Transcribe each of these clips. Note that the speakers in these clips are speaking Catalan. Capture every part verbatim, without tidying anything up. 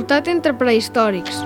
amistat entre prehistòrics.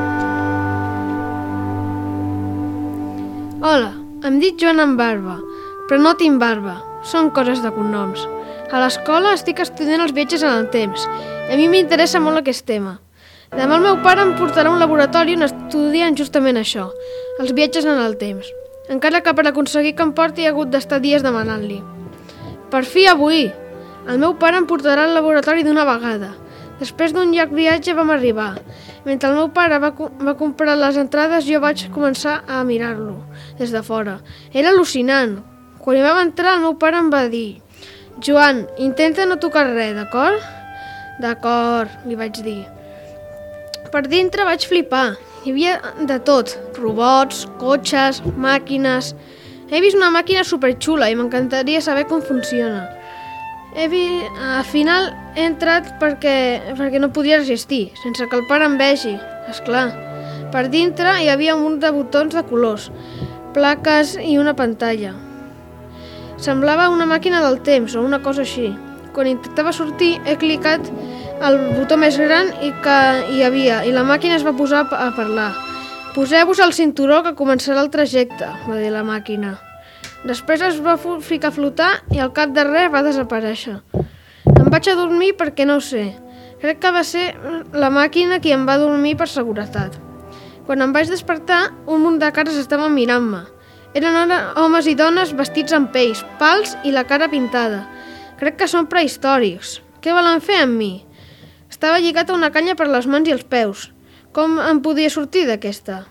Hola, em dic Joan amb barba, però no tinc barba, són coses de cognoms. A l'escola estic estudiant els viatges en el temps i a mi m'interessa molt aquest tema. Demà el meu pare em portarà a un laboratori on estudien justament això, els viatges en el temps, encara que per aconseguir que em porti he hagut d'estar dies demanant-li. Per fi avui! El meu pare em portarà al laboratori d'una vegada. Després d'un llarg viatge vam arribar. Mentre el meu pare va, va comprar les entrades, jo vaig començar a mirar-lo des de fora. Era al·lucinant. Quan hi vam entrar, el meu pare em va dir: Joan, intenta no tocar res, d'acord? D'acord, li vaig dir. Per dintre vaig flipar. Hi havia de tot, robots, cotxes, màquines. He vist una màquina superxula i m'encantaria saber com funciona. He vist... Al final he entrat perquè, perquè no podia resistir, sense que el pare em vegi, esclar. Per dintre hi havia un munt de botons de colors, plaques i una pantalla. Semblava una màquina del temps o una cosa així. Quan intentava sortir he clicat el botó més gran i que hi havia i la màquina es va posar a parlar. Poseu-vos el cinturó que començarà el trajecte, va dir la màquina. Després es va ficar a flotar i al cap de res va desaparèixer. Em vaig a dormir perquè no ho sé. Crec que va ser la màquina qui em va dormir per seguretat. Quan em vaig despertar, un munt de cares estaven mirant-me. Eren homes i dones vestits amb pells, pals i la cara pintada. Crec que són prehistòrics. Què volen fer amb mi? Estava lligat a una canya per les mans i els peus. Com em podia sortir d'aquesta?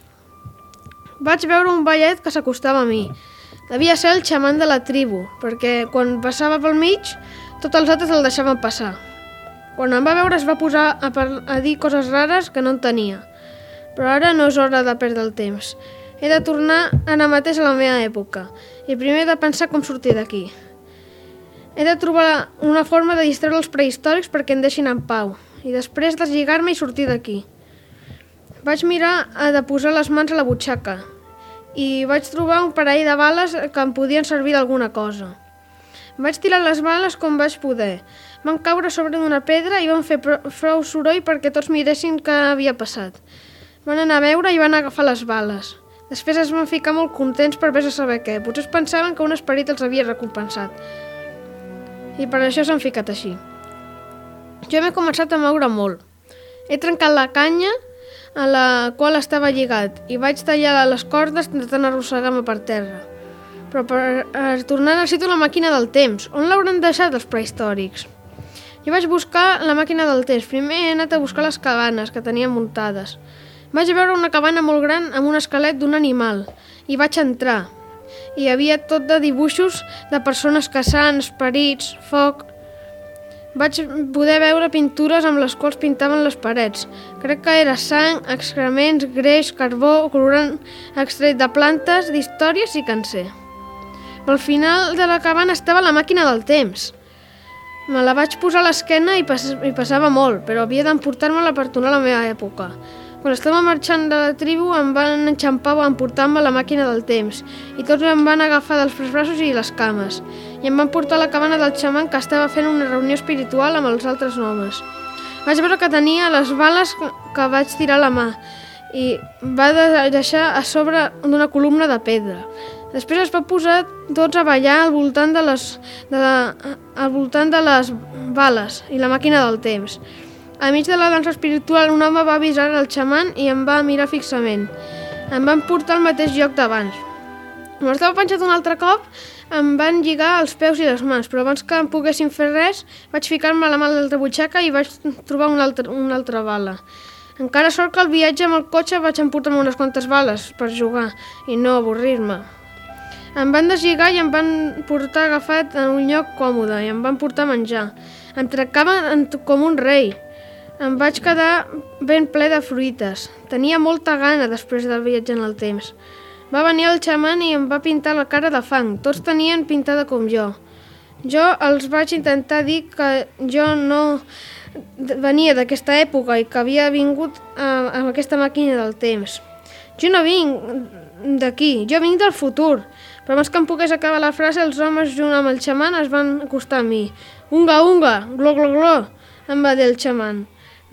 Vaig veure un vellet que s'acostava a mi. Devia ser el xaman de la tribu, perquè quan passava pel mig, tots els altres el deixaven passar. Quan em va veure es va posar a, a dir coses rares que no entenia. Però ara no és hora de perdre el temps. He de tornar ara mateix a la meva època i primer he de pensar com sortir d'aquí. He de trobar una forma de distreure els prehistòrics perquè em deixin en pau i després deslligar-me i sortir d'aquí. Vaig mirar de posar les mans a la butxaca i vaig trobar un parell de bales que em podien servir d'alguna cosa. Vaig tirar les bales com vaig poder. Van caure sobre d'una pedra i van fer prou soroll perquè tots miressin què havia passat. Van anar a veure i van agafar les bales. Després es van ficar molt contents per vés a saber què. Potser es pensaven que un esperit els havia recompensat. I per això s'han ficat així. Jo m'he començat a moure molt. He trencat la canya a la qual estava lligat i vaig tallar les cordes intentant arrossegar-me per terra. Però per tornar necessito la màquina del temps. On l'hauran deixat els prehistòrics? Jo vaig buscar la màquina del temps. Primer he anat a buscar les cabanes que tenien muntades. Vaig veure una cabana molt gran amb un esquelet d'un animal i vaig entrar. Hi havia tot de dibuixos de persones caçant, esperits, foc. Vaig poder veure pintures amb les quals pintaven les parets. Crec que era sang, excrements, greix, carbó, colorant extret de plantes, d'històries i cancer. Al final de la cabana estava la màquina del temps. Me la vaig posar a l'esquena i, pas i passava molt, però havia d'emportar-me-la per tornar a la meva època. Quan estava marxant de la tribu em van enxampar emportant-me la màquina del temps i tots em van agafar dels braços i les cames i em van portar a la cabana del xaman que estava fent una reunió espiritual amb els altres homes. Vaig veure que tenia les bales que vaig tirar a la mà i va deixar a sobre d'una columna de pedra. Després es va posar tots a ballar al voltant de les, de la, al voltant de les bales i la màquina del temps. A mig de la dansa espiritual, un home va avisar el xaman i em va mirar fixament. Em van portar al mateix lloc d'abans. Quan estava penjat un altre cop, em van lligar els peus i les mans, però abans que em poguessin fer res, vaig ficar-me la mà a l'altra butxaca i vaig trobar una altra, una altra bala. Encara sort que al viatge amb el cotxe vaig emportar-me unes quantes bales per jugar i no avorrir-me. Em van deslligar i em van portar agafat en un lloc còmode i em van portar a menjar. Em tractaven com un rei. Em vaig quedar ben ple de fruites. Tenia molta gana després del viatge en el temps. Va venir el xaman i em va pintar la cara de fang. Tots tenien pintada com jo. Jo els vaig intentar dir que jo no venia d'aquesta època i que havia vingut amb aquesta màquina del temps. Jo no vinc d'aquí, jo vinc del futur. Però abans que em pogués acabar la frase, els homes junt amb el xaman es van acostar a mi. Unga, unga, glo, glo, glo, em va dir el xaman.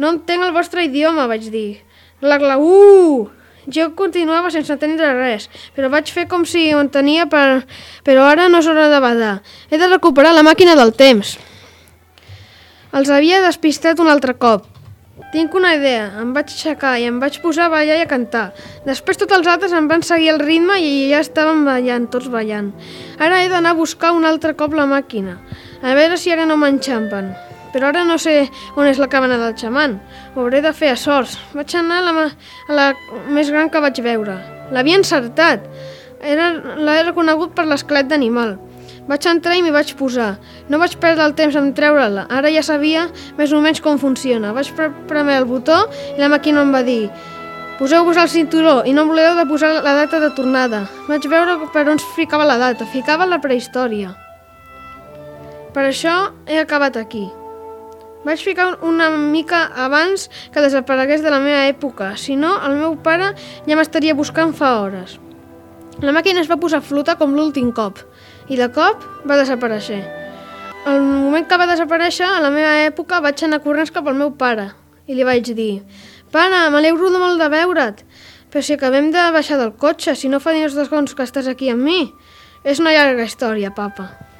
No entenc el vostre idioma, vaig dir. La clau... Jo continuava sense entendre res, però vaig fer com si ho entenia, per... però ara no és hora de badar. He de recuperar la màquina del temps. Els havia despistat un altre cop. Tinc una idea, em vaig aixecar i em vaig posar a ballar i a cantar. Després tots els altres em van seguir el ritme i ja estàvem ballant, tots ballant. Ara he d'anar a buscar un altre cop la màquina, a veure si ara no m'enxampen. Però ara no sé on és la cabana del xaman. Ho hauré de fer a sorts. Vaig anar a la, a la més gran que vaig veure. L'havia encertat. Era, l'he reconegut per l'esquelet d'animal. Vaig entrar i m'hi vaig posar. No vaig perdre el temps en treure-la. Ara ja sabia més o menys com funciona. Vaig premer el botó i la màquina em va dir: poseu-vos el cinturó i no oblideu de posar la data de tornada. Vaig veure per on ficava la data. Ficava la prehistòria. Per això he acabat aquí. Vaig ficar una mica abans que desaparegués de la meva època, si no, el meu pare ja m'estaria buscant fa hores. La màquina es va posar a flotar com l'últim cop, i de cop va desaparèixer. Al moment que va desaparèixer, a la meva època, vaig anar corrents cap al meu pare, i li vaig dir: «Pare, m'alegro molt de veure't, però si acabem de baixar del cotxe, si no fa ni dos segons que estàs aquí amb mi». És una llarga història, papa.